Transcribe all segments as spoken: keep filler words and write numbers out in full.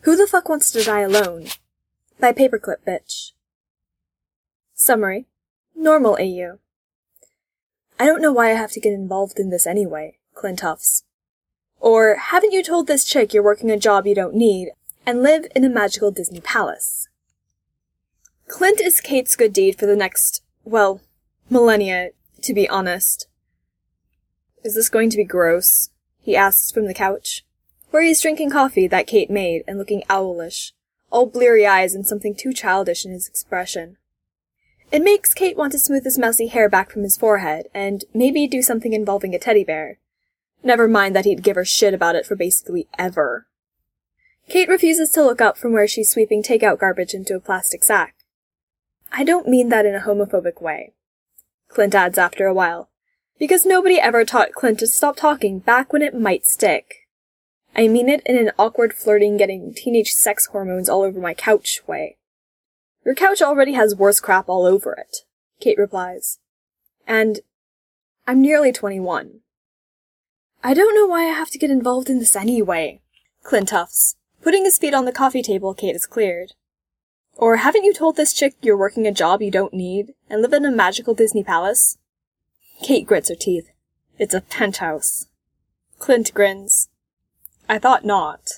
Who the fuck wants to die alone? By Paperclip Bitch. Summary. Normal A U. I don't know why I have to get involved in this anyway, Clint huffs. Or, haven't you told this chick you're working a job you don't need, and live in a magical Disney palace? Clint is Kate's good deed for the next, well, millennia, to be honest. Is this going to be gross? He asks from the couch, where he's drinking coffee that Kate made and looking owlish, all bleary eyes and something too childish in his expression. It makes Kate want to smooth his messy hair back from his forehead, and maybe do something involving a teddy bear. Never mind that he'd give her shit about it for basically ever. Kate refuses to look up from where she's sweeping takeout garbage into a plastic sack. I don't mean that in a homophobic way, Clint adds after a while, because nobody ever taught Clint to stop talking back when it might stick. I mean it in an awkward flirting getting teenage sex hormones all over my couch way. Your couch already has worse crap all over it, Kate replies. And I'm nearly twenty-one. I don't know why I have to get involved in this anyway, Clint huffs, putting his feet on the coffee table Kate has cleared. Or haven't you told this chick you're working a job you don't need, and live in a magical Disney palace? Kate grits her teeth. It's a penthouse. Clint grins. I thought not.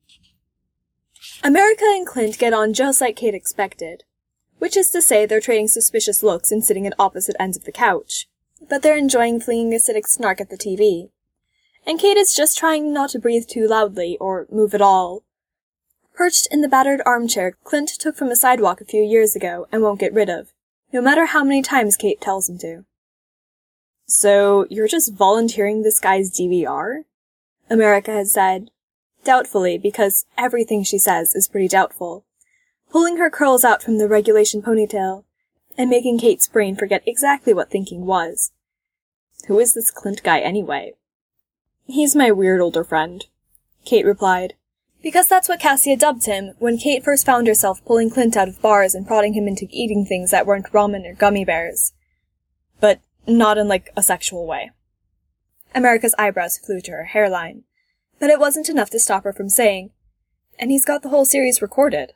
America and Clint get on just like Kate expected, which is to say they're trading suspicious looks and sitting at opposite ends of the couch, but they're enjoying flinging acidic snark at the T V. And Kate is just trying not to breathe too loudly, or move at all. Perched in the battered armchair Clint took from a sidewalk a few years ago and won't get rid of, no matter how many times Kate tells him to. So, you're just volunteering this guy's D V R? America has said, doubtfully, because everything she says is pretty doubtful, pulling her curls out from the regulation ponytail, and making Kate's brain forget exactly what thinking was. Who is this Clint guy anyway? He's my weird older friend, Kate replied, because that's what Cassia dubbed him when Kate first found herself pulling Clint out of bars and prodding him into eating things that weren't ramen or gummy bears. But not in, like, a sexual way. America's eyebrows flew to her hairline, but it wasn't enough to stop her from saying, and he's got the whole series recorded.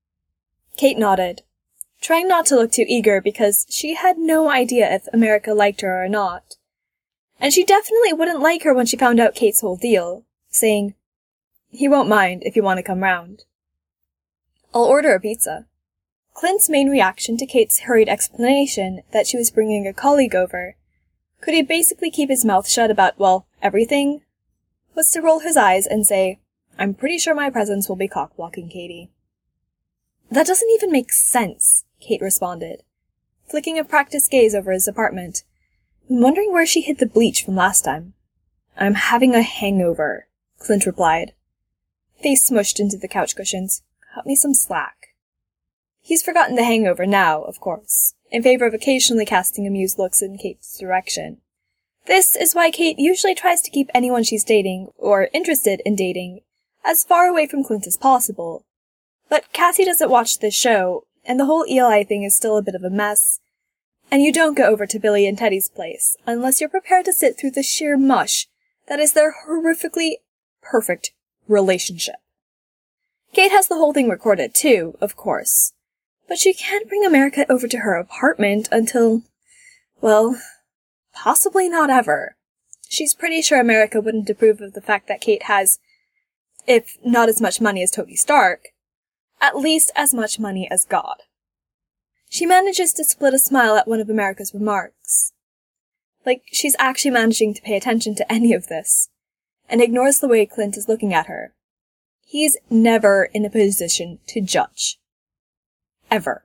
Kate nodded, trying not to look too eager because she had no idea if America liked her or not. And she definitely wouldn't like her when she found out Kate's whole deal, saying, he won't mind if you want to come round. I'll order a pizza. Clint's main reaction to Kate's hurried explanation that she was bringing a colleague over, could he basically keep his mouth shut about, well, everything, was to roll his eyes and say, I'm pretty sure my presence will be cock-blocking Katie. That doesn't even make sense, Kate responded, flicking a practiced gaze over his apartment. I'm wondering where she hid the bleach from last time. I'm having a hangover, Clint replied. Face smushed into the couch cushions. Cut me some slack. He's forgotten the hangover now, of course, in favor of occasionally casting amused looks in Kate's direction. This is why Kate usually tries to keep anyone she's dating, or interested in dating, as far away from Clint as possible. But Cassie doesn't watch this show, and the whole Eli thing is still a bit of a mess, and you don't go over to Billy and Teddy's place unless you're prepared to sit through the sheer mush that is their horrifically perfect relationship. Kate has the whole thing recorded too, of course, but she can't bring America over to her apartment until, well, possibly not ever. She's pretty sure America wouldn't approve of the fact that Kate has, if not as much money as Tony Stark, at least as much money as God. She manages to split a smile at one of America's remarks. Like she's actually managing to pay attention to any of this, and ignores the way Clint is looking at her. He's never in a position to judge. Ever.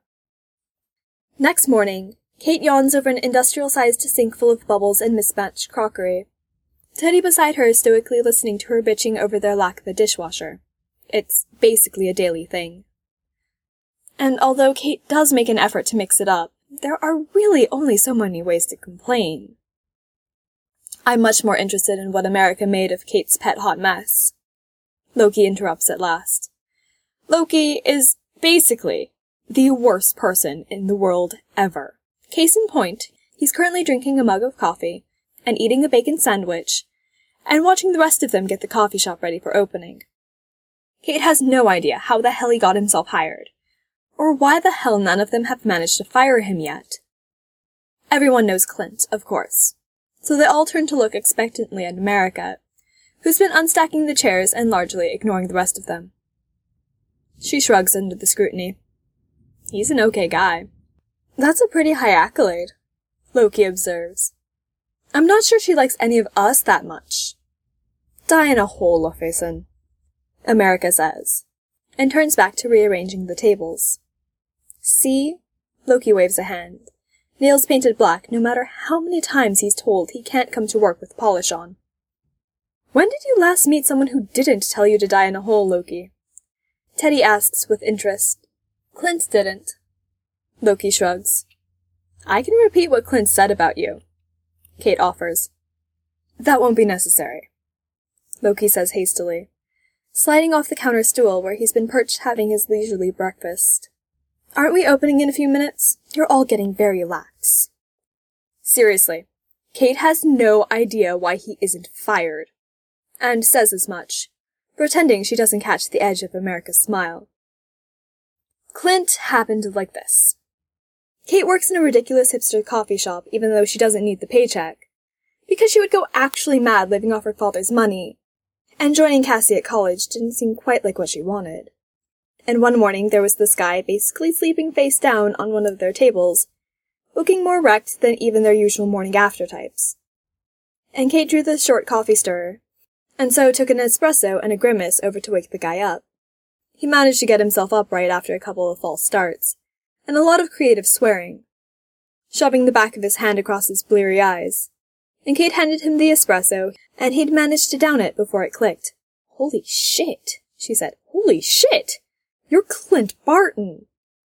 Next morning, Kate yawns over an industrial-sized sink full of bubbles and mismatched crockery. Teddy beside her is stoically listening to her bitching over their lack of a dishwasher. It's basically a daily thing. And although Kate does make an effort to mix it up, there are really only so many ways to complain. I'm much more interested in what America made of Kate's pet hot mess. Loki interrupts at last. Loki is basically the worst person in the world ever. Case in point, he's currently drinking a mug of coffee, and eating a bacon sandwich, and watching the rest of them get the coffee shop ready for opening. Kate has no idea how the hell he got himself hired, or why the hell none of them have managed to fire him yet. Everyone knows Clint, of course, so they all turn to look expectantly at America, who's been unstacking the chairs and largely ignoring the rest of them. She shrugs under the scrutiny. He's an okay guy. That's a pretty high accolade, Loki observes. I'm not sure she likes any of us that much. Die in a hole, Lofeson, America says, and turns back to rearranging the tables. See? Loki waves a hand. Nails painted black no matter how many times he's told he can't come to work with polish on. When did you last meet someone who didn't tell you to die in a hole, Loki? Teddy asks with interest. Clint didn't. Loki shrugs. I can repeat what Clint said about you, Kate offers. That won't be necessary, Loki says hastily, sliding off the counter stool where he's been perched having his leisurely breakfast. Aren't we opening in a few minutes? You're all getting very lax. Seriously, Kate has no idea why he isn't fired, and says as much, pretending she doesn't catch the edge of America's smile. Clint happened like this. Kate works in a ridiculous hipster coffee shop even though she doesn't need the paycheck, because she would go actually mad living off her father's money, and joining Cassie at college didn't seem quite like what she wanted. And one morning there was this guy basically sleeping face down on one of their tables, looking more wrecked than even their usual morning after types. And Kate drew the short coffee stirrer, and so took an espresso and a grimace over to wake the guy up. He managed to get himself up right after a couple of false starts, and a lot of creative swearing, shoving the back of his hand across his bleary eyes. And Kate handed him the espresso, and he'd managed to down it before it clicked. Holy shit, she said. Holy shit! You're Clint Barton!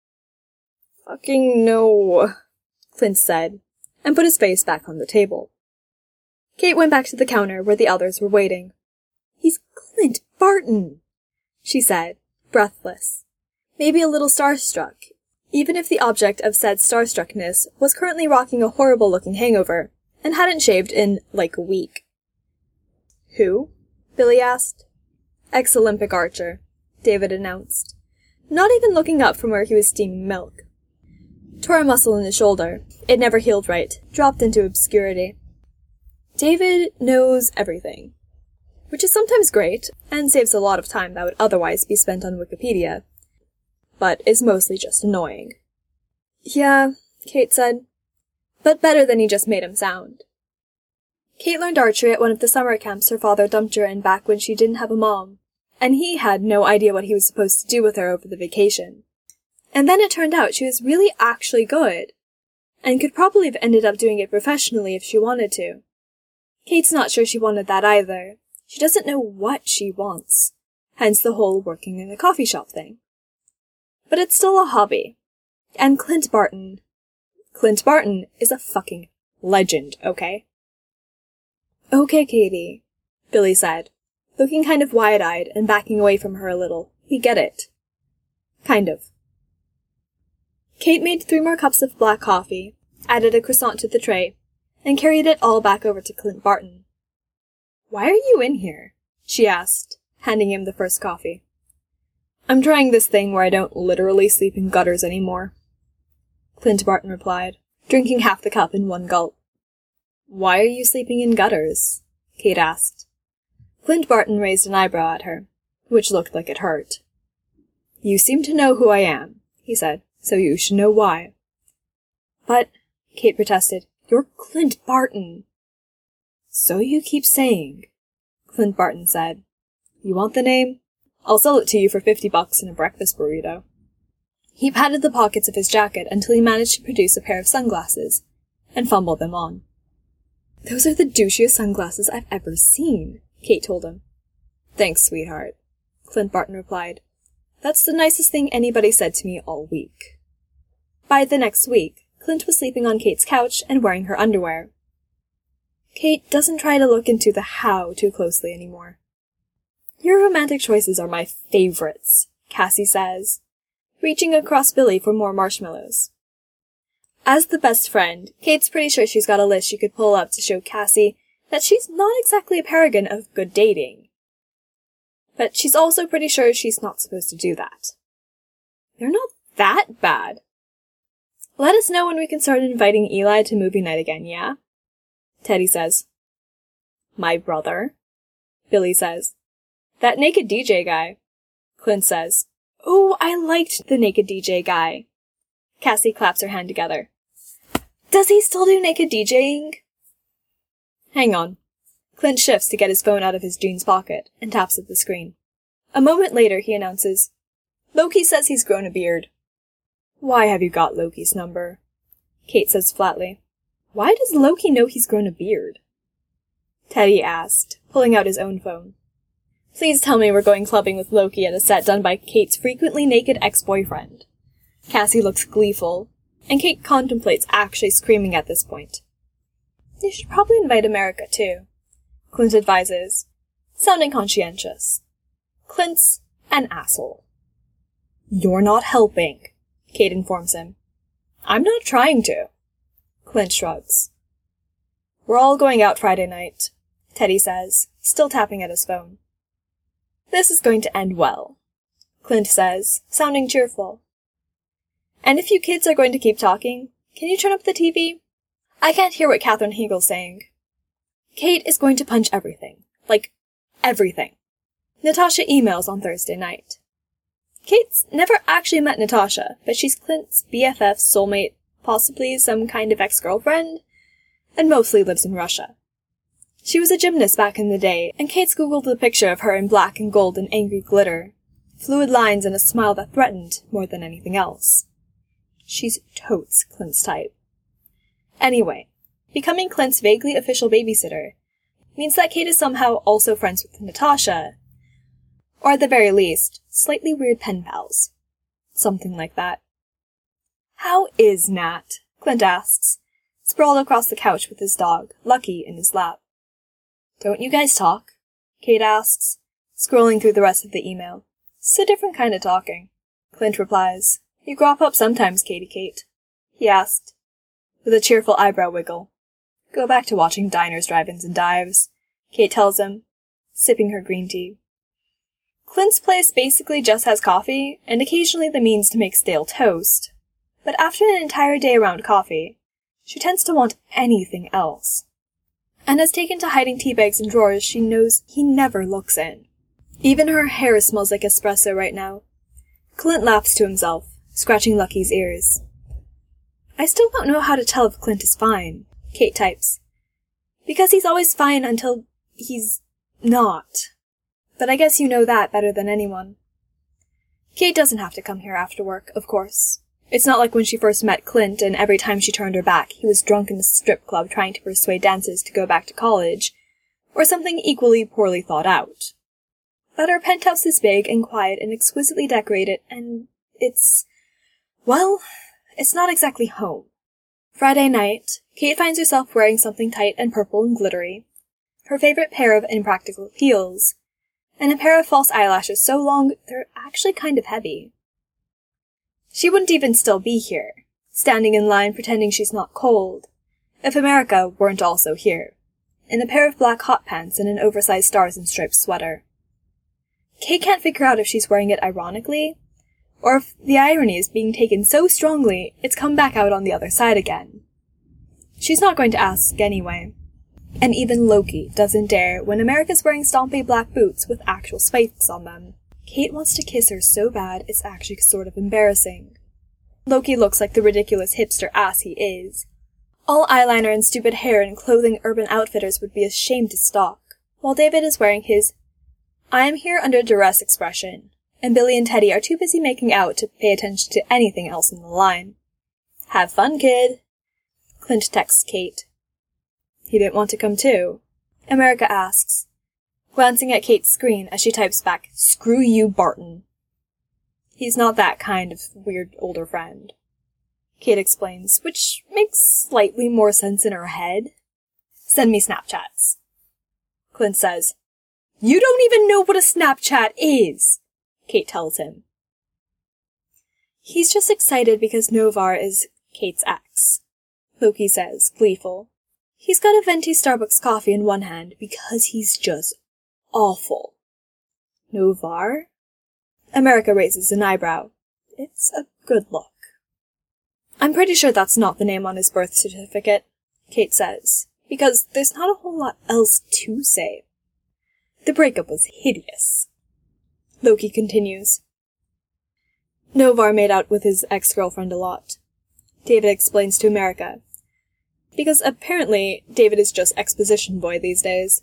Fucking no, Clint said, and put his face back on the table. Kate went back to the counter where the others were waiting. He's Clint Barton, she said, breathless, maybe a little starstruck, even if the object of said starstruckness was currently rocking a horrible-looking hangover and hadn't shaved in, like, a week. Who? Billy asked. Ex-Olympic archer, David announced, not even looking up from where he was steaming milk. Tore a muscle in his shoulder. It never healed right, dropped into obscurity. David knows everything, which is sometimes great, and saves a lot of time that would otherwise be spent on Wikipedia, but is mostly just annoying. Yeah, Kate said, but better than he just made him sound. Kate learned archery at one of the summer camps her father dumped her in back when she didn't have a mom, and he had no idea what he was supposed to do with her over the vacation. And then it turned out she was really actually good, and could probably have ended up doing it professionally if she wanted to. Kate's not sure she wanted that either. She doesn't know what she wants, hence the whole working in a coffee shop thing. But it's still a hobby. And Clint Barton... Clint Barton is a fucking legend, okay? Okay, Katie, Billy said, looking kind of wide-eyed and backing away from her a little. We get it. Kind of. Kate made three more cups of black coffee, added a croissant to the tray, and carried it all back over to Clint Barton. Why are you in here? She asked, handing him the first coffee. I'm trying this thing where I don't literally sleep in gutters anymore, Clint Barton replied, drinking half the cup in one gulp. Why are you sleeping in gutters? Kate asked. Clint Barton raised an eyebrow at her, which looked like it hurt. You seem to know who I am, he said, so you should know why. But, Kate protested, you're Clint Barton. So you keep saying, Clint Barton said. You want the name? I'll sell it to you for fifty bucks and a breakfast burrito. He patted the pockets of his jacket until he managed to produce a pair of sunglasses, and fumbled them on. Those are the douchiest sunglasses I've ever seen, Kate told him. Thanks, sweetheart, Clint Barton replied. That's the nicest thing anybody said to me all week. By the next week, Clint was sleeping on Kate's couch and wearing her underwear. Kate doesn't try to look into the how too closely anymore. Your romantic choices are my favorites, Cassie says, reaching across Billy for more marshmallows. As the best friend, Kate's pretty sure she's got a list she could pull up to show Cassie that she's not exactly a paragon of good dating. But she's also pretty sure she's not supposed to do that. They're not that bad. Let us know when we can start inviting Eli to movie night again, yeah? Teddy says. My brother? Billy says. That naked D J guy. Clint says. Oh, I liked the naked D J guy. Cassie claps her hand together. Does he still do naked DJing? Hang on. Clint shifts to get his phone out of his jeans pocket and taps at the screen. A moment later, he announces, Loki says he's grown a beard. Why have you got Loki's number? Kate says flatly. Why does Loki know he's grown a beard? Teddy asked, pulling out his own phone. Please tell me we're going clubbing with Loki at a set done by Kate's frequently naked ex-boyfriend. Cassie looks gleeful, and Kate contemplates actually screaming at this point. You should probably invite America, too, Clint advises, sounding conscientious. Clint's an asshole. You're not helping, Kate informs him. I'm not trying to. Clint shrugs. We're all going out Friday night, Teddy says, still tapping at his phone. This is going to end well, Clint says, sounding cheerful. And if you kids are going to keep talking, can you turn up the T V? I can't hear what Katherine Hegel's saying. Kate is going to punch everything. Like, everything. Natasha emails on Thursday night. Kate's never actually met Natasha, but she's Clint's B F F, soulmate, possibly some kind of ex-girlfriend, and mostly lives in Russia. She was a gymnast back in the day, and Kate's googled the picture of her in black and gold and angry glitter, fluid lines and a smile that threatened more than anything else. She's totes Clint's type. Anyway, becoming Clint's vaguely official babysitter means that Kate is somehow also friends with Natasha, or at the very least, slightly weird pen pals. Something like that. How is Nat? Clint asks, sprawled across the couch with his dog, Lucky, in his lap. Don't you guys talk? Kate asks, scrolling through the rest of the email. It's a different kind of talking. Clint replies, You grop up sometimes, Katie Kate. He asked, with a cheerful eyebrow wiggle. Go back to watching diners, drive-ins, and dives, Kate tells him, sipping her green tea. Clint's place basically just has coffee, and occasionally the means to make stale toast. But after an entire day around coffee, she tends to want anything else. And has taken to hiding tea bags in drawers she knows he never looks in. Even her hair smells like espresso right now. Clint laughs to himself, scratching Lucky's ears. I still don't know how to tell if Clint is fine, Kate types. Because he's always fine until he's not. But I guess you know that better than anyone. Kate doesn't have to come here after work, of course. It's not like when she first met Clint and every time she turned her back, he was drunk in a strip club trying to persuade dancers to go back to college, or something equally poorly thought out. But her penthouse is big and quiet and exquisitely decorated, and it's, well, it's not exactly home. Friday night, Kate finds herself wearing something tight and purple and glittery, her favorite pair of impractical heels, and a pair of false eyelashes so long they're actually kind of heavy. She wouldn't even still be here, standing in line pretending she's not cold, if America weren't also here, in a pair of black hot pants and an oversized stars and stripes sweater. Kate can't figure out if she's wearing it ironically, or if the irony is being taken so strongly it's come back out on the other side again. She's not going to ask anyway. And even Loki doesn't dare when America's wearing stompy black boots with actual spikes on them. Kate wants to kiss her so bad it's actually sort of embarrassing. Loki looks like the ridiculous hipster ass he is. All eyeliner and stupid hair and clothing Urban Outfitters would be ashamed to stock, while David is wearing his I am here under duress expression, and Billy and Teddy are too busy making out to pay attention to anything else in the line. Have fun, kid, Clint texts Kate. He didn't want to come too, America asks, glancing at Kate's screen as she types back, Screw you, Barton. He's not that kind of weird older friend, Kate explains, which makes slightly more sense in her head. Send me Snapchats. Clint says, You don't even know what a Snapchat is, Kate tells him. He's just excited because Novar is Kate's ex, Loki says, gleeful. He's got a venti Starbucks coffee in one hand because he's just awful. Novar? America raises an eyebrow. It's a good look. I'm pretty sure that's not the name on his birth certificate, Kate says, because there's not a whole lot else to say. The breakup was hideous. Loki continues. Novar made out with his ex-girlfriend a lot. David explains to America. Because apparently, David is just exposition boy these days.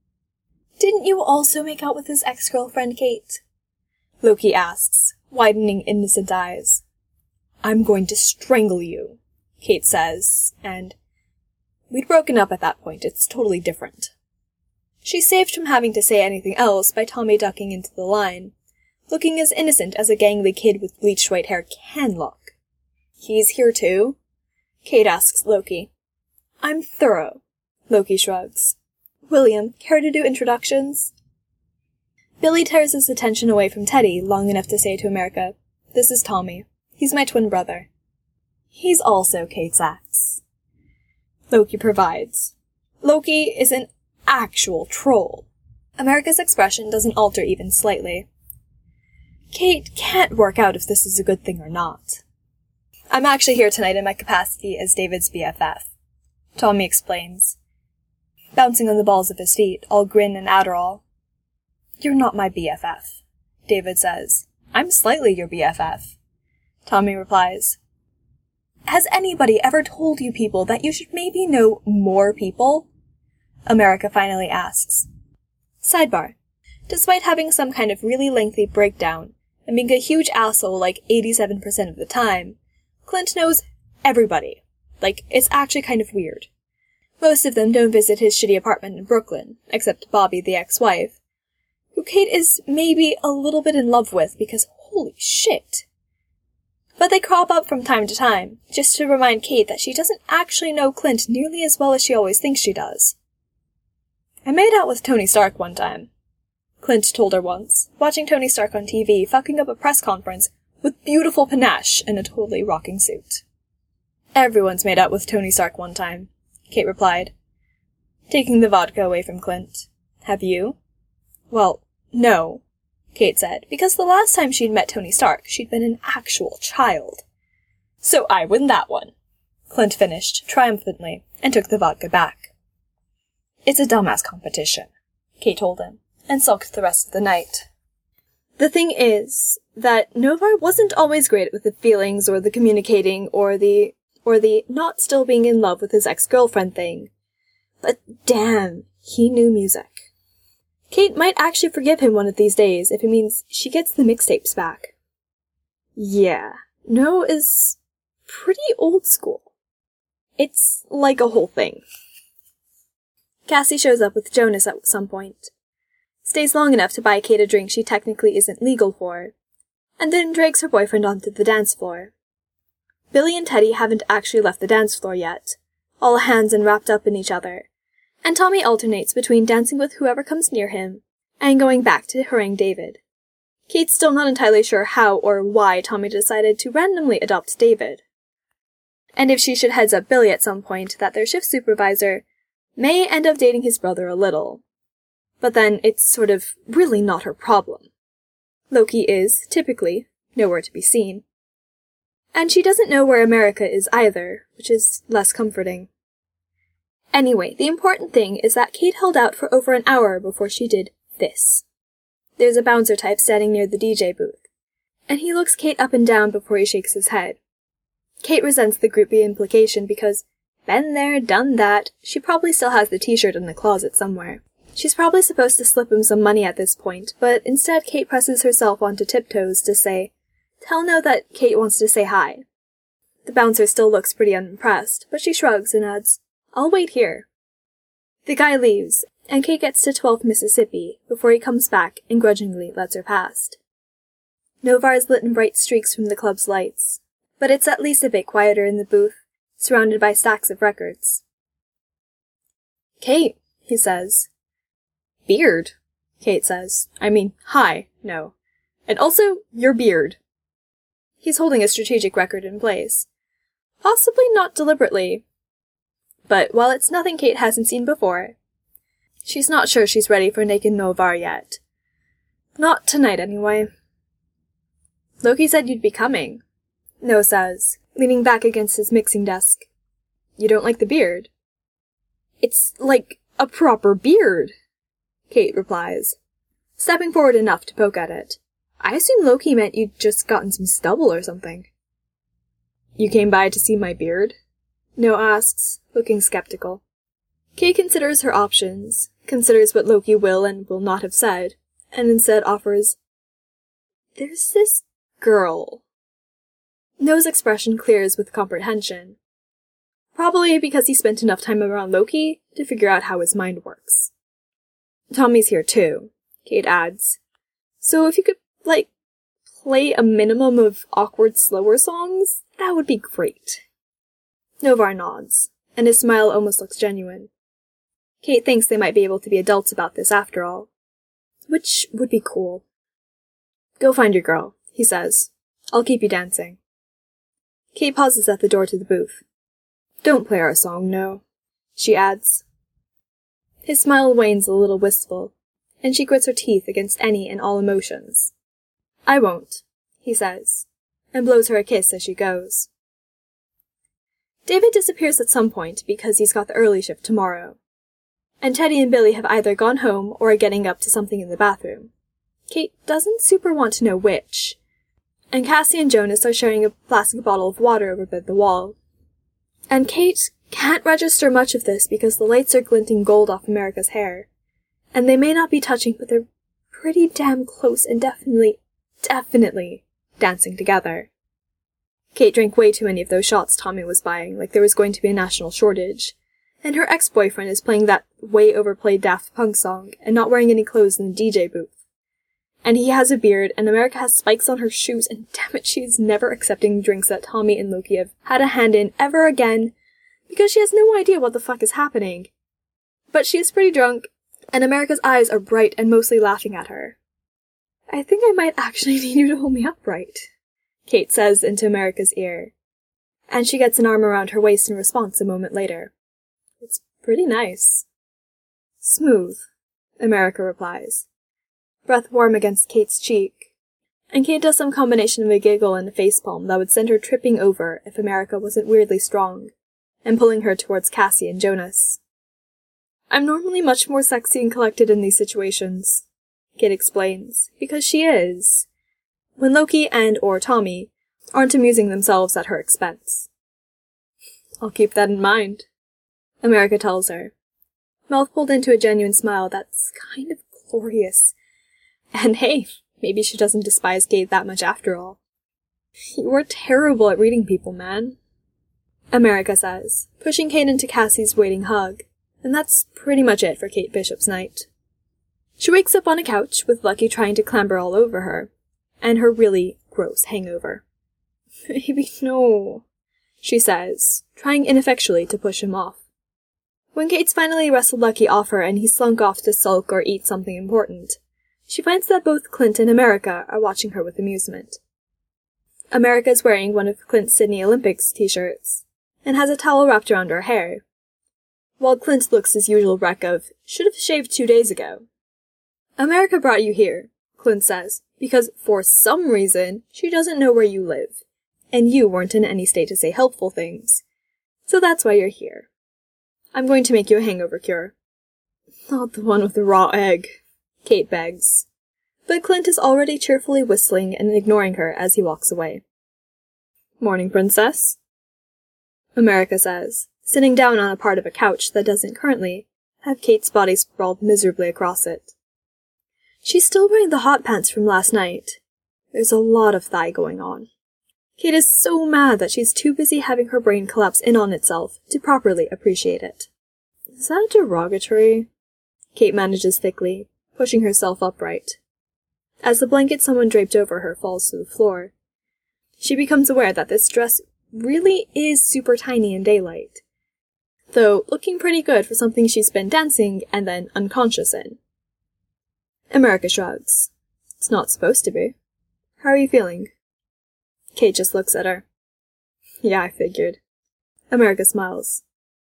Didn't you also make out with his ex-girlfriend, Kate? Loki asks, widening innocent eyes. I'm going to strangle you, Kate says, and we'd broken up at that point. It's totally different. She's saved from having to say anything else by Tommy ducking into the line, looking as innocent as a gangly kid with bleached white hair can look. He's here too? Kate asks Loki. I'm thorough, Loki shrugs. William, care to do introductions? Billy tears his attention away from Teddy long enough to say to America, This is Tommy. He's my twin brother. He's also Kate's ex. Loki provides. Loki is an actual troll. America's expression doesn't alter even slightly. Kate can't work out if this is a good thing or not. I'm actually here tonight in my capacity as David's B F F, Tommy explains, bouncing on the balls of his feet, all grin and Adderall. You're not my B F F, David says. I'm slightly your B F F. Tommy replies, Has anybody ever told you people that you should maybe know more people? America finally asks. Sidebar. Despite having some kind of really lengthy breakdown and being a huge asshole like eighty-seven percent of the time, Clint knows everybody. Like, it's actually kind of weird. Most of them don't visit his shitty apartment in Brooklyn, except Bobby, the ex-wife, who Kate is maybe a little bit in love with because holy shit. But they crop up from time to time, just to remind Kate that she doesn't actually know Clint nearly as well as she always thinks she does. I made out with Tony Stark one time, Clint told her once, watching Tony Stark on T V fucking up a press conference with beautiful panache in a totally rocking suit. Everyone's made out with Tony Stark one time, Kate replied, taking the vodka away from Clint. Have you? Well, no, Kate said, because the last time she'd met Tony Stark, she'd been an actual child. So I win that one, Clint finished, triumphantly, and took the vodka back. It's a dumbass competition, Kate told him, and sulked the rest of the night. The thing is that Novar wasn't always great with the feelings or the communicating or the or the not still being in love with his ex-girlfriend thing. But damn, he knew music. Kate might actually forgive him one of these days if it means she gets the mixtapes back. Yeah, No is pretty old school. It's like a whole thing. Cassie shows up with Jonas at some point, stays long enough to buy Kate a drink she technically isn't legal for, and then drags her boyfriend onto the dance floor. Billy and Teddy haven't actually left the dance floor yet, all hands and wrapped up in each other, and Tommy alternates between dancing with whoever comes near him and going back to harangue David. Kate's still not entirely sure how or why Tommy decided to randomly adopt David, and if she should heads up Billy at some point that their shift supervisor may end up dating his brother a little. But then it's sort of really not her problem. Loki is, typically, nowhere to be seen. And she doesn't know where America is either, which is less comforting. Anyway, the important thing is that Kate held out for over an hour before she did this. There's a bouncer type standing near the D J booth, and he looks Kate up and down before he shakes his head. Kate resents the groupie implication because, been there, done that, she probably still has the t-shirt in the closet somewhere. She's probably supposed to slip him some money at this point, but instead Kate presses herself onto tiptoes to say, tell No that Kate wants to say hi. The bouncer still looks pretty unimpressed, but she shrugs and adds, I'll wait here. The guy leaves, and Kate gets to twelfth Mississippi before he comes back and grudgingly lets her past. Novar is lit in bright streaks from the club's lights, but it's at least a bit quieter in the booth, surrounded by stacks of records. Kate, he says. Beard, Kate says. I mean, hi, no. And also, your beard. He's holding a strategic record in place. Possibly not deliberately. But while it's nothing Kate hasn't seen before, she's not sure she's ready for naked Novar yet. Not tonight, anyway. Loki said you'd be coming, Noah says, leaning back against his mixing desk. You don't like the beard? It's like a proper beard, Kate replies, stepping forward enough to poke at it. I assume Loki meant you'd just gotten some stubble or something. You came by to see my beard? Noah asks, looking skeptical. Kate considers her options, considers what Loki will and will not have said, and instead offers, There's this girl. Noah's expression clears with comprehension. Probably because he spent enough time around Loki to figure out how his mind works. Tommy's here too, Kate adds. So if you could, like, play a minimum of awkward slower songs, that would be great. Novar nods, and his smile almost looks genuine. Kate thinks they might be able to be adults about this after all. Which would be cool. Go find your girl, he says. I'll keep you dancing. Kate pauses at the door to the booth. Don't play our song, no, she adds. His smile wanes a little wistful, and she grits her teeth against any and all emotions. I won't, he says, and blows her a kiss as she goes. David disappears at some point because he's got the early shift tomorrow, and Teddy and Billy have either gone home or are getting up to something in the bathroom. Kate doesn't super want to know which, and Cassie and Jonas are sharing a plastic bottle of water over by the wall. And Kate can't register much of this because the lights are glinting gold off America's hair, and they may not be touching, but they're pretty damn close and definitely, definitely dancing together. Kate drank way too many of those shots Tommy was buying, like there was going to be a national shortage, and her ex-boyfriend is playing that way overplayed Daft Punk song and not wearing any clothes in the D J booth. And he has a beard, and America has spikes on her shoes, and damn it, she's never accepting drinks that Tommy and Loki have had a hand in ever again, because she has no idea what the fuck is happening. But she is pretty drunk, and America's eyes are bright and mostly laughing at her. I think I might actually need you to hold me upright, Kate says into America's ear, and she gets an arm around her waist in response a moment later. It's pretty nice. Smooth, America replies, breath warm against Kate's cheek, and Kate does some combination of a giggle and a facepalm that would send her tripping over if America wasn't weirdly strong, and pulling her towards Cassie and Jonas. I'm normally much more sexy and collected in these situations, Kate explains, because she is, when Loki and or Tommy aren't amusing themselves at her expense. I'll keep that in mind, America tells her, mouth pulled into a genuine smile that's kind of glorious. And hey, maybe she doesn't despise Kate that much after all. You were terrible at reading people, man, America says, pushing Kate into Cassie's waiting hug, and that's pretty much it for Kate Bishop's night. She wakes up on a couch with Lucky trying to clamber all over her, and her really gross hangover. Baby, no, she says, trying ineffectually to push him off. When Kate's finally wrestled Lucky off her and he slunk off to sulk or eat something important, she finds that both Clint and America are watching her with amusement. America is wearing one of Clint's Sydney Olympics t-shirts, and has a towel wrapped around her hair, while Clint looks his usual wreck of, should have shaved two days ago. America brought you here, Clint says, because for some reason she doesn't know where you live, and you weren't in any state to say helpful things, so that's why you're here. I'm going to make you a hangover cure. Not the one with the raw egg, Kate begs, but Clint is already cheerfully whistling and ignoring her as he walks away. Morning, princess, America says, sitting down on a part of a couch that doesn't currently have Kate's body sprawled miserably across it. She's still wearing the hot pants from last night. There's a lot of thigh going on. Kate is so mad that she's too busy having her brain collapse in on itself to properly appreciate it. Is that derogatory? Kate manages thickly, pushing herself upright. As the blanket someone draped over her falls to the floor, she becomes aware that this dress really is super tiny in daylight, though looking pretty good for something she's been dancing and then unconscious in. America shrugs. It's not supposed to be. How are you feeling? Kate just looks at her. Yeah, I figured. America smiles.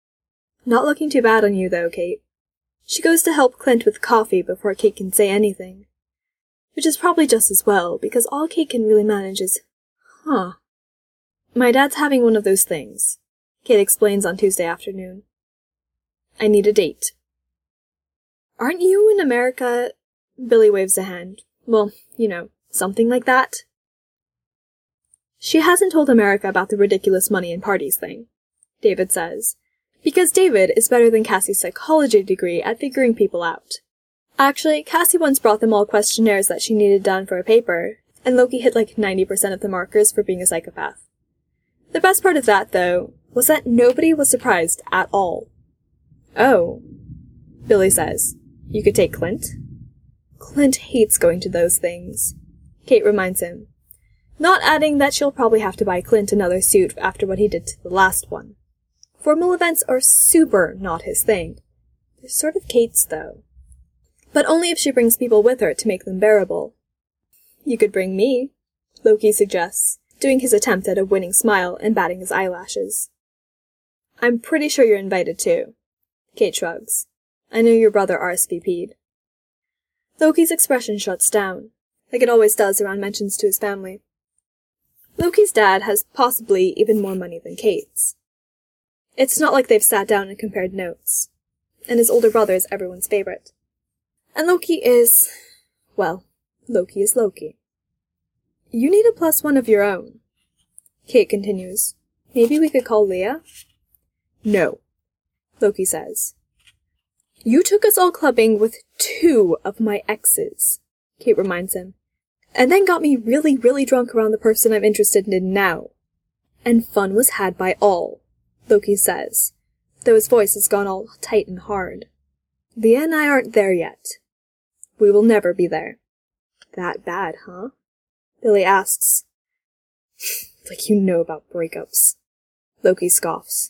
Not looking too bad on you, though, Kate. She goes to help Clint with coffee before Kate can say anything. Which is probably just as well, because all Kate can really manage is, huh. My dad's having one of those things, Kate explains on Tuesday afternoon. I need a date. Aren't you in America? Billy waves a hand. Well, you know, something like that. She hasn't told America about the ridiculous money and parties thing, David says, because David is better than Cassie's psychology degree at figuring people out. Actually, Cassie once brought them all questionnaires that she needed done for a paper, and Loki hit like ninety percent of the markers for being a psychopath. The best part of that, though, was that nobody was surprised at all. Oh, Billy says, you could take Clint? Clint hates going to those things, Kate reminds him, not adding that she'll probably have to buy Clint another suit after what he did to the last one. Formal events are super not his thing. They're sort of Kate's, though. But only if she brings people with her to make them bearable. You could bring me, Loki suggests, doing his attempt at a winning smile and batting his eyelashes. I'm pretty sure you're invited too, Kate shrugs. I know your brother R S V P'd. Loki's expression shuts down, like it always does around mentions to his family. Loki's dad has possibly even more money than Kate's. It's not like they've sat down and compared notes, and his older brother is everyone's favorite. And Loki is, well, Loki is Loki. You need a plus one of your own, Kate continues. Maybe we could call Leah? No, Loki says. You took us all clubbing with two of my exes, Kate reminds him, and then got me really, really drunk around the person I'm interested in now. And fun was had by all, Loki says, though his voice has gone all tight and hard. Leah and I aren't there yet. We will never be there. That bad, huh? Billy asks. Like you know about breakups. Loki scoffs.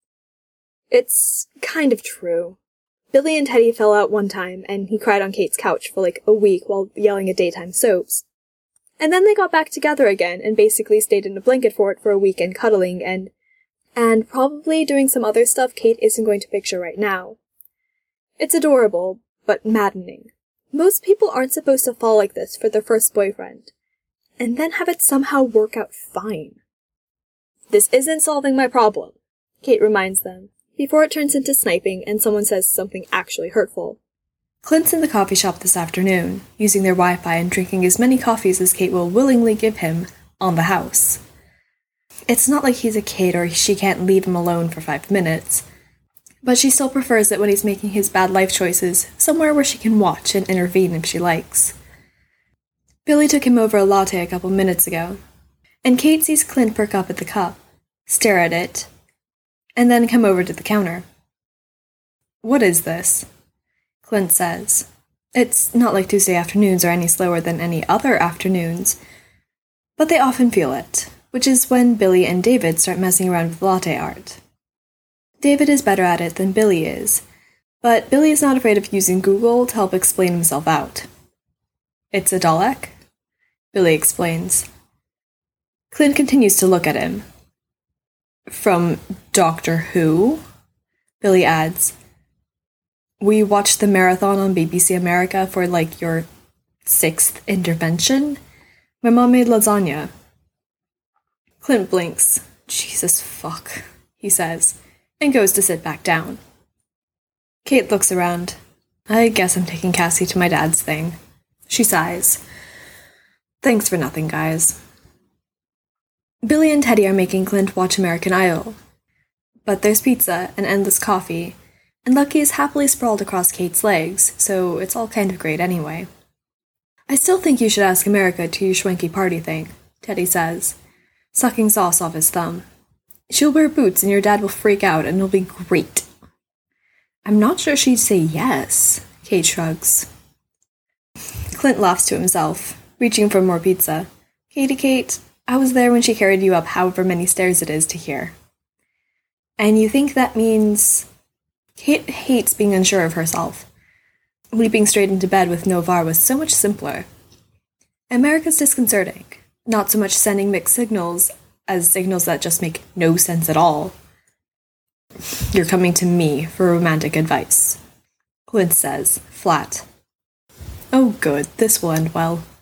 It's kind of true. Billy and Teddy fell out one time, and he cried on Kate's couch for like a week while yelling at daytime soaps. And then they got back together again, and basically stayed in a blanket fort for a week and cuddling, and... and probably doing some other stuff Kate isn't going to picture right now. It's adorable, but maddening. Most people aren't supposed to fall like this for their first boyfriend, and then have it somehow work out fine. This isn't solving my problem, Kate reminds them, before it turns into sniping and someone says something actually hurtful. Clint's in the coffee shop this afternoon, using their Wi-Fi and drinking as many coffees as Kate will willingly give him on the house. It's not like he's a kid or she can't leave him alone for five minutes, but she still prefers it when he's making his bad life choices somewhere where she can watch and intervene if she likes. Billy took him over a latte a couple minutes ago, and Kate sees Clint perk up at the cup, stare at it, and then come over to the counter. What is this? Clint says. It's not like Tuesday afternoons are any slower than any other afternoons, but they often feel it, which is when Billy and David start messing around with latte art. David is better at it than Billy is, but Billy is not afraid of using Google to help explain himself out. It's a Dalek? Billy explains. Clint continues to look at him. From Doctor Who? Billy adds. We watched the marathon on B B C America for, like, your sixth intervention? My mom made lasagna. Clint blinks. Jesus fuck, he says, and goes to sit back down. Kate looks around. I guess I'm taking Cassie to my dad's thing. She sighs. Thanks for nothing, guys. Billy and Teddy are making Clint watch American Idol. But there's pizza and endless coffee, and Lucky is happily sprawled across Kate's legs, so it's all kind of great anyway. I still think you should ask America to your schwanky party thing, Teddy says, sucking sauce off his thumb. She'll wear boots and your dad will freak out and it'll be great. I'm not sure she'd say yes, Kate shrugs. Clint laughs to himself, reaching for more pizza. Katie Kate, I was there when she carried you up however many stairs it is to here. And you think that means... Kate hates being unsure of herself. Leaping straight into bed with no V A R was so much simpler. America's disconcerting, not so much sending mixed signals as signals that just make no sense at all. You're coming to me for romantic advice, Clint says, flat. Oh good, this will end well.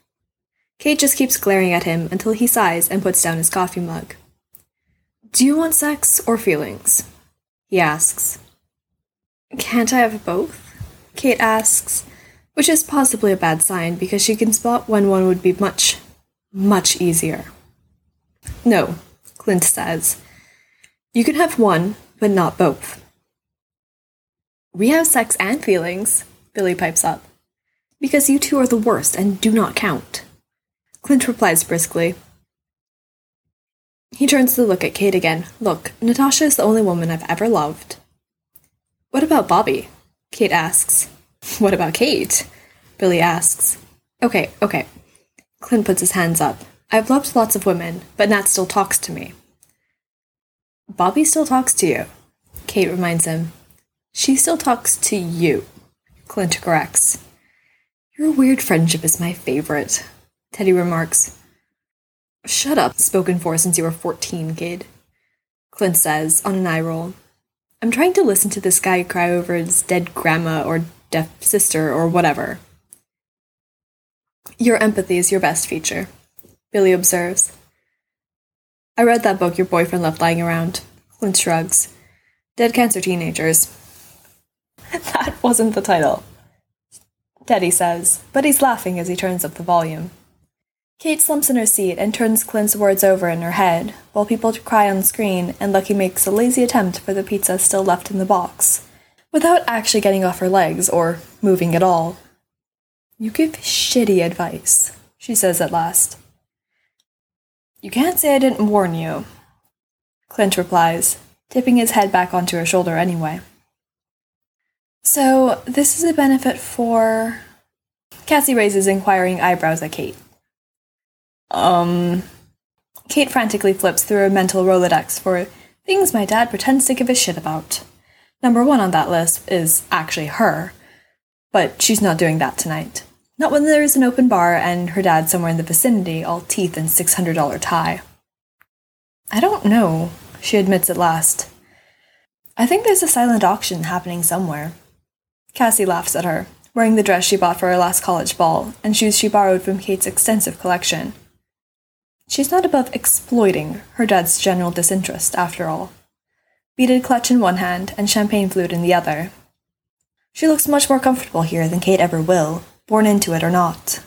Kate just keeps glaring at him until he sighs and puts down his coffee mug. Do you want sex or feelings? He asks. Can't I have both? Kate asks, which is possibly a bad sign because she can spot when one would be much, much easier. No, Clint says. You can have one, but not both. We have sex and feelings, Billy pipes up. Because you two are the worst and do not count. Clint replies briskly. He turns to look at Kate again. Look, Natasha is the only woman I've ever loved. What about Bobby? Kate asks. What about Kate? Billy asks. Okay, okay. Clint puts his hands up. I've loved lots of women, but Nat still talks to me. Bobby still talks to you, Kate reminds him. She still talks to you, Clint corrects. Your weird friendship is my favorite, Teddy remarks. Shut up, spoken for since you were fourteen, kid, Clint says, on an eye roll. I'm trying to listen to this guy cry over his dead grandma or deaf sister or whatever. Your empathy is your best feature, Billy observes. I read that book your boyfriend left lying around, Clint shrugs. Dead Cancer Teenagers. That wasn't the title, Teddy says, but he's laughing as he turns up the volume. Kate slumps in her seat and turns Clint's words over in her head, while people cry on screen and Lucky makes a lazy attempt for the pizza still left in the box, without actually getting off her legs or moving at all. You give shitty advice, she says at last. You can't say I didn't warn you, Clint replies, tipping his head back onto her shoulder anyway. So, this is a benefit for... Cassie raises inquiring eyebrows at Kate. Um... Kate frantically flips through a mental Rolodex for things my dad pretends to give a shit about. Number one on that list is actually her, but she's not doing that tonight. Not when there is an open bar and her dad somewhere in the vicinity, all teeth and six hundred dollars tie. I don't know, she admits at last. I think there's a silent auction happening somewhere. Cassie laughs at her, wearing the dress she bought for her last college ball, and shoes she borrowed from Kate's extensive collection. She's not above exploiting her dad's general disinterest, after all. Beaded clutch in one hand and champagne flute in the other. She looks much more comfortable here than Kate ever will, born into it or not.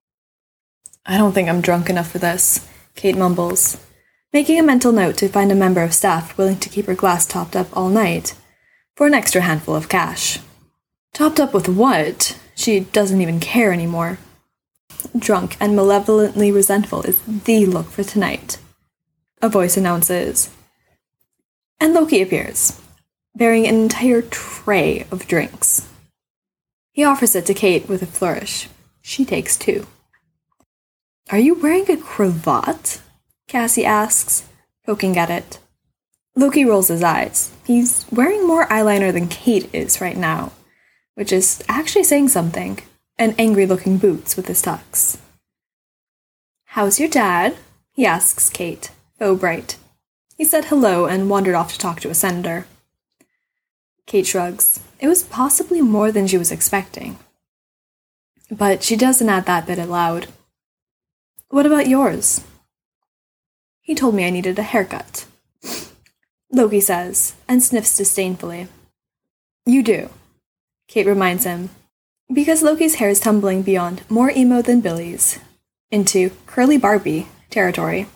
I don't think I'm drunk enough for this, Kate mumbles, making a mental note to find a member of staff willing to keep her glass topped up all night, for an extra handful of cash. Topped up with what? She doesn't even care anymore. Drunk and malevolently resentful is the look for tonight, a voice announces. And Loki appears, bearing an entire tray of drinks. He offers it to Kate with a flourish. She takes two. Are you wearing a cravat? Cassie asks, poking at it. Loki rolls his eyes. He's wearing more eyeliner than Kate is right now, which is actually saying something, and angry-looking boots with his tux. How's your dad? He asks Kate, oh bright. He said hello and wandered off to talk to a senator. Kate shrugs. It was possibly more than she was expecting. But she doesn't add that bit aloud. What about yours? He told me I needed a haircut. Loki says, and sniffs disdainfully. You do, Kate reminds him, because Loki's hair is tumbling beyond more emo than Billy's, into curly Barbie territory.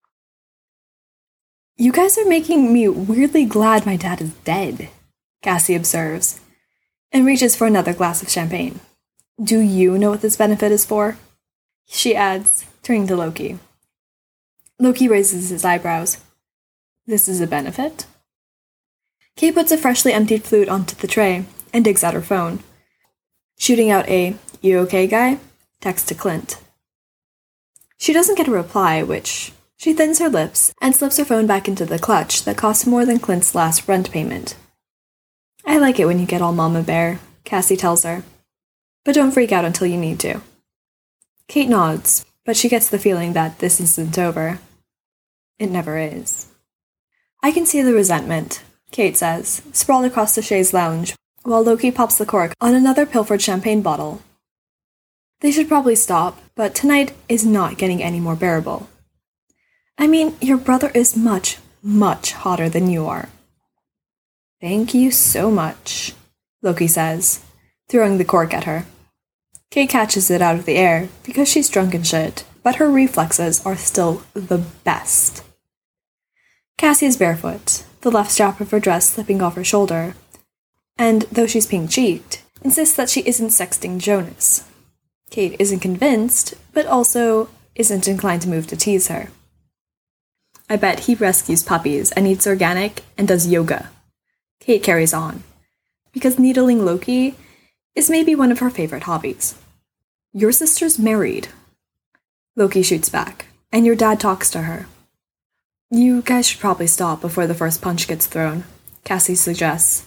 You guys are making me weirdly glad my dad is dead, Cassie observes, and reaches for another glass of champagne. Do you know what this benefit is for? She adds, turning to Loki. Loki raises his eyebrows. This is a benefit? Kate puts a freshly emptied flute onto the tray and digs out her phone, shooting out a, you okay, guy? Text to Clint. She doesn't get a reply, which she thins her lips and slips her phone back into the clutch that cost more than Clint's last rent payment. I like it when you get all mama bear, Cassie tells her, but don't freak out until you need to. Kate nods, but she gets the feeling that this isn't over. It never is. I can see the resentment, Kate says, sprawled across the chaise lounge, while Loki pops the cork on another pilfered champagne bottle. They should probably stop, but tonight is not getting any more bearable. I mean, your brother is much, much hotter than you are. Thank you so much, Loki says, throwing the cork at her. Kate catches it out of the air because she's drunk and shit, but her reflexes are still the best. Cassie is barefoot, the left strap of her dress slipping off her shoulder, and though she's pink-cheeked, insists that she isn't sexting Jonas. Kate isn't convinced, but also isn't inclined to move to tease her. I bet he rescues puppies and eats organic and does yoga. Kate carries on, because needling Loki is maybe one of her favorite hobbies. Your sister's married. Loki shoots back, and your dad talks to her. You guys should probably stop before the first punch gets thrown, Cassie suggests.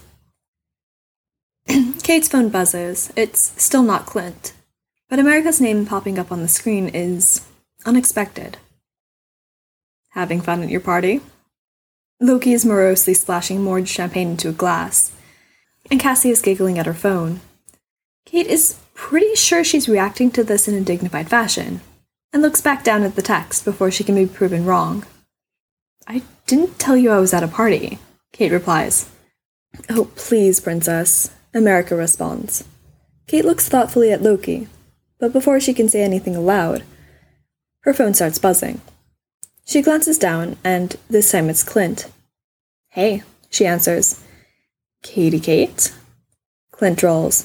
Kate's phone buzzes. It's still not Clint, but America's name popping up on the screen is unexpected. Having fun at your party? Loki is morosely splashing more champagne into a glass, and Cassie is giggling at her phone. Kate is pretty sure she's reacting to this in a dignified fashion, and looks back down at the text before she can be proven wrong. I didn't tell you I was at a party, Kate replies. Oh, please, princess, America responds. Kate looks thoughtfully at Loki, but before she can say anything aloud, her phone starts buzzing. She glances down, and this time it's Clint. Hey, she answers. Katie Kate? Clint drawls.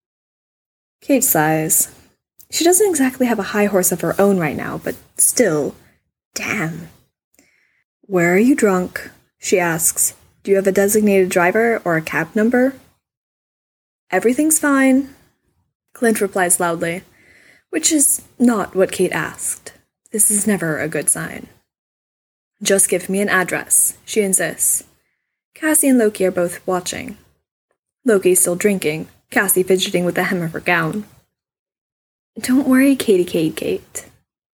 Kate sighs. She doesn't exactly have a high horse of her own right now, but still, damn. Where are you drunk? She asks. Do you have a designated driver or a cab number? Everything's fine, Clint replies loudly, which is not what Kate asked. This is never a good sign. Just give me an address, she insists. Cassie and Loki are both watching. Loki's still drinking, Cassie fidgeting with the hem of her gown. Don't worry, Katie Kate Kate.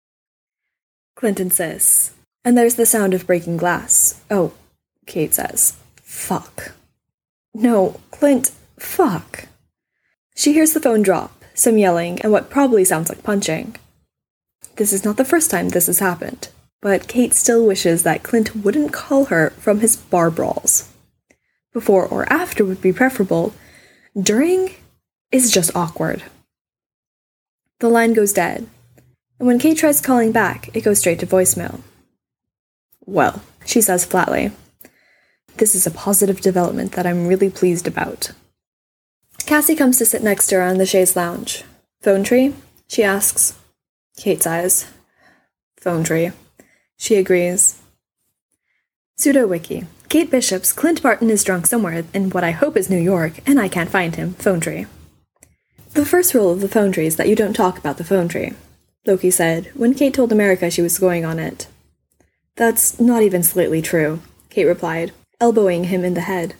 Clint insists, and there's the sound of breaking glass. Oh, Kate says. Fuck. No, Clint, fuck. She hears the phone drop, some yelling, and what probably sounds like punching. This is not the first time this has happened, but Kate still wishes that Clint wouldn't call her from his bar brawls. Before or after would be preferable. During is just awkward. The line goes dead, and when Kate tries calling back, it goes straight to voicemail. Well, she says flatly, this is a positive development that I'm really pleased about. Cassie comes to sit next to her on the chaise lounge. Phone tree? She asks. Kate sighs. Phone tree. She agrees. Pseudo-wiki. Kate Bishop's Clint Barton is drunk somewhere in what I hope is New York, and I can't find him. Phone tree. The first rule of the phone tree is that you don't talk about the phone tree, Loki said, when Kate told America she was going on it. That's not even slightly true, Kate replied, elbowing him in the head.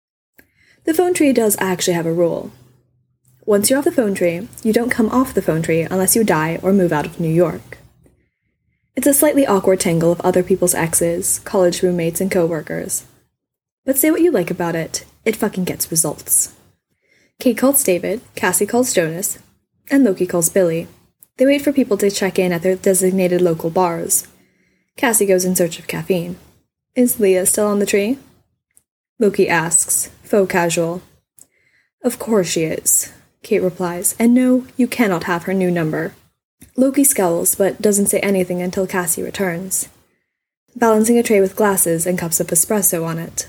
The phone tree does actually have a rule. Once you're off the phone tree, you don't come off the phone tree unless you die or move out of New York. It's a slightly awkward tangle of other people's exes, college roommates, and co-workers. But say what you like about it, it fucking gets results. Kate calls David, Cassie calls Jonas, and Loki calls Billy. They wait for people to check in at their designated local bars. Cassie goes in search of caffeine. Is Leah still on the tree? Loki asks, faux casual. Of course she is, Kate replies, and no, you cannot have her new number. Loki scowls, but doesn't say anything until Cassie returns, balancing a tray with glasses and cups of espresso on it.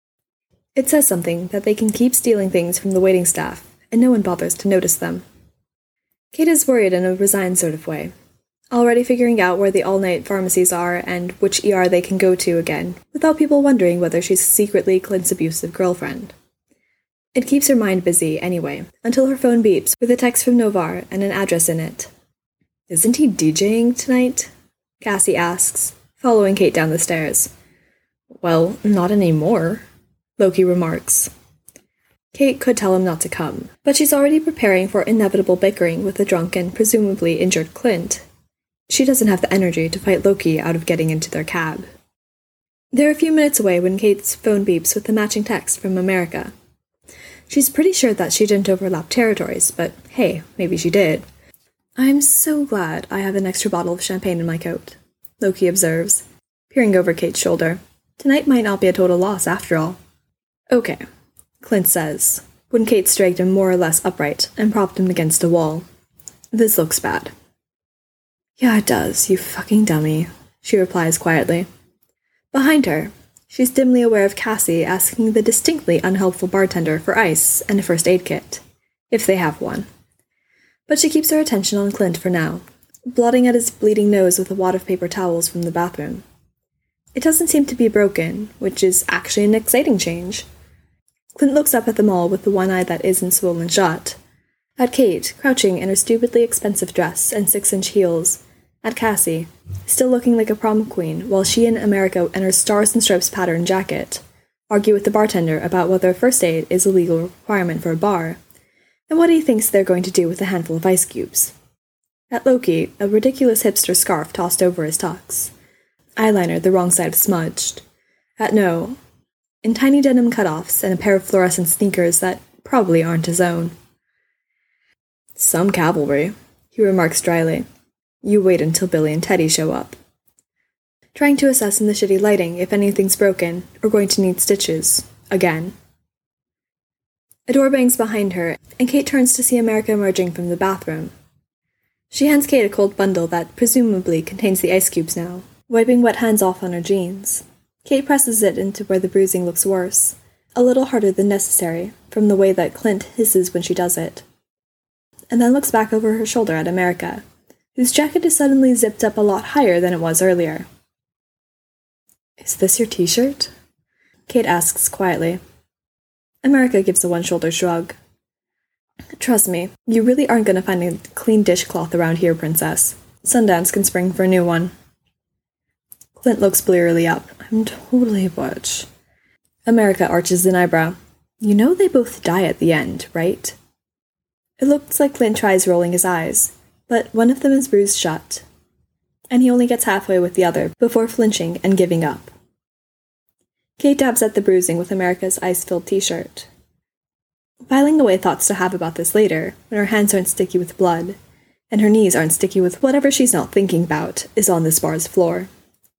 It says something that they can keep stealing things from the waiting staff, and no one bothers to notice them. Kate is worried in a resigned sort of way, already figuring out where the all-night pharmacies are and which E R they can go to again, without people wondering whether she's secretly Clint's abusive girlfriend. It keeps her mind busy, anyway, until her phone beeps with a text from Novar and an address in it. Isn't he DJing tonight? Cassie asks, following Kate down the stairs. Well, not anymore, Loki remarks. Kate could tell him not to come, but she's already preparing for inevitable bickering with the drunken, presumably injured Clint. She doesn't have the energy to fight Loki out of getting into their cab. They're a few minutes away when Kate's phone beeps with the matching text from America. She's pretty sure that she didn't overlap territories, but hey, maybe she did. I'm so glad I have an extra bottle of champagne in my coat, Loki observes, peering over Kate's shoulder. Tonight might not be a total loss after all. Okay, Clint says, when Kate dragged him more or less upright and propped him against a wall. This looks bad. Yeah, it does, you fucking dummy, she replies quietly. Behind her, she's dimly aware of Cassie asking the distinctly unhelpful bartender for ice and a first aid kit, if they have one. But she keeps her attention on Clint for now, blotting at his bleeding nose with a wad of paper towels from the bathroom. It doesn't seem to be broken, which is actually an exciting change. Clint looks up at them all with the one eye that isn't swollen shut. At Kate, crouching in her stupidly expensive dress and six-inch heels. At Cassie, still looking like a prom queen, while she in America and her stars and stripes patterned jacket argue with the bartender about whether first aid is a legal requirement for a bar, and what he thinks they're going to do with a handful of ice cubes. At Loki, a ridiculous hipster scarf tossed over his tux. Eyeliner the wrong side smudged. At No, in tiny denim cutoffs and a pair of fluorescent sneakers that probably aren't his own. Some cavalry, he remarks dryly. You wait until Billy and Teddy show up. Trying to assess in the shitty lighting if anything's broken or going to need stitches. Again. A door bangs behind her, and Kate turns to see America emerging from the bathroom. She hands Kate a cold bundle that presumably contains the ice cubes now, wiping wet hands off on her jeans. Kate presses it into where the bruising looks worse, a little harder than necessary, from the way that Clint hisses when she does it. And then looks back over her shoulder at America, whose jacket is suddenly zipped up a lot higher than it was earlier. Is this your t-shirt? Kate asks quietly. America gives a one-shoulder shrug. Trust me, you really aren't going to find a clean dishcloth around here, princess. Sundance can spring for a new one. Clint looks blearily up. I'm totally butch. America arches an eyebrow. You know they both die at the end, right? It looks like Clint tries rolling his eyes, but one of them is bruised shut, and he only gets halfway with the other before flinching and giving up. Kate dabs at the bruising with America's ice-filled t-shirt, filing away thoughts to have about this later, when her hands aren't sticky with blood, and her knees aren't sticky with whatever she's not thinking about is on this bar's floor.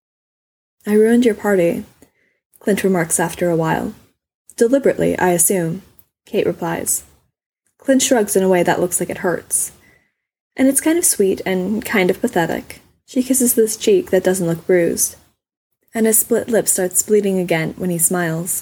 I ruined your party, Clint remarks after a while. Deliberately, I assume, Kate replies. Clint shrugs in a way that looks like it hurts. And it's kind of sweet and kind of pathetic. She kisses this cheek that doesn't look bruised, and his split lip starts bleeding again when he smiles.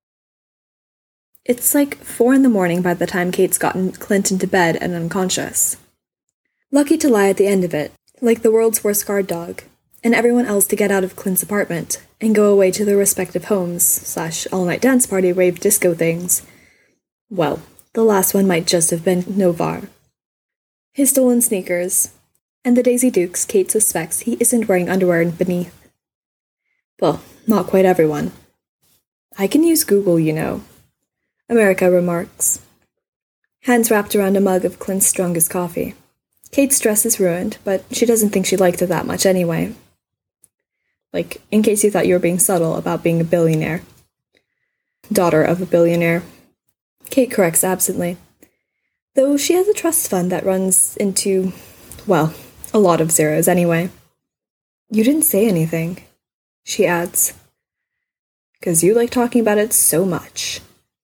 It's like four in the morning by the time Kate's gotten Clint into bed and unconscious. Lucky to lie at the end of it, like the world's worst guard dog, and everyone else to get out of Clint's apartment and go away to their respective homes slash all-night dance party rave disco things. Well, the last one might just have been Novar. His stolen sneakers, and the Daisy Dukes Kate suspects he isn't wearing underwear beneath. Well, not quite everyone. I can use Google, you know, America remarks. Hands wrapped around a mug of Clint's strongest coffee. Kate's dress is ruined, but she doesn't think she liked it that much anyway. Like, in case you thought you were being subtle about being a billionaire. Daughter of a billionaire. Kate corrects absently. Though she has a trust fund that runs into, well, a lot of zeros anyway. You didn't say anything, she adds. 'Cause you like talking about it so much.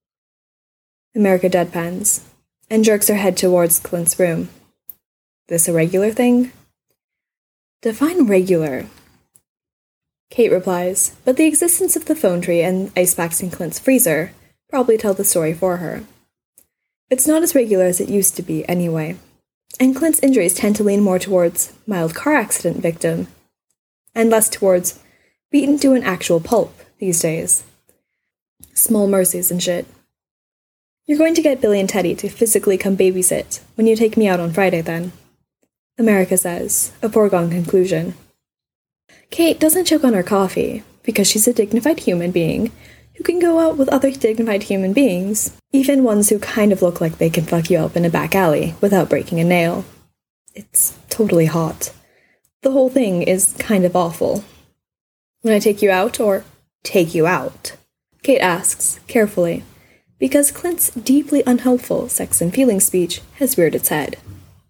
America deadpans, and jerks her head towards Clint's room. This a regular thing? Define regular. Kate replies, but the existence of the phone tree and ice packs in Clint's freezer probably tell the story for her. It's not as regular as it used to be, anyway, and Clint's injuries tend to lean more towards mild car accident victim, and less towards beaten to an actual pulp these days. Small mercies and shit. You're going to get Billy and Teddy to physically come babysit when you take me out on Friday, then, America says, a foregone conclusion. Kate doesn't choke on her coffee, because she's a dignified human being who can go out with other dignified human beings, even ones who kind of look like they can fuck you up in a back alley without breaking a nail. It's totally hot. The whole thing is kind of awful. When I take you out, or take you out? Kate asks, carefully, because Clint's deeply unhelpful sex and feeling speech has reared its head.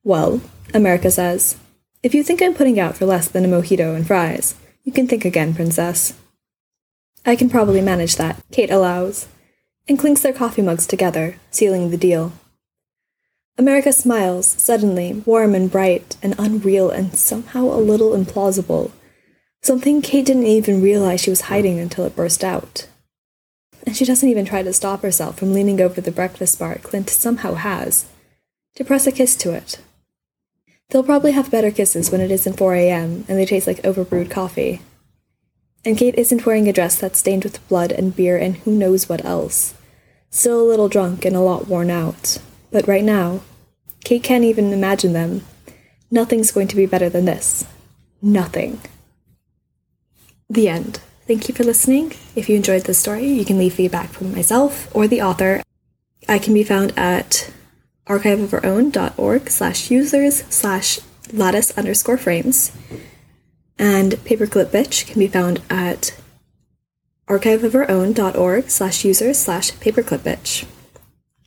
Well, America says, if you think I'm putting out for less than a mojito and fries, you can think again, princess. I can probably manage that, Kate allows, and clinks their coffee mugs together, sealing the deal. America smiles, suddenly, warm and bright, and unreal and somehow a little implausible. Something Kate didn't even realize she was hiding until it burst out. And she doesn't even try to stop herself from leaning over the breakfast bar Clint somehow has, to press a kiss to it. They'll probably have better kisses when it isn't four a.m. and they taste like overbrewed coffee. And Kate isn't wearing a dress that's stained with blood and beer and who knows what else. Still a little drunk and a lot worn out. But right now, Kate can't even imagine them. Nothing's going to be better than this. Nothing. The end. Thank you for listening. If you enjoyed this story, you can leave feedback from myself or the author. I can be found at archiveofourown.org slash users slash lattice underscore frames. And Paperclip Bitch can be found at archiveofourown.org slash users slash paperclipbitch.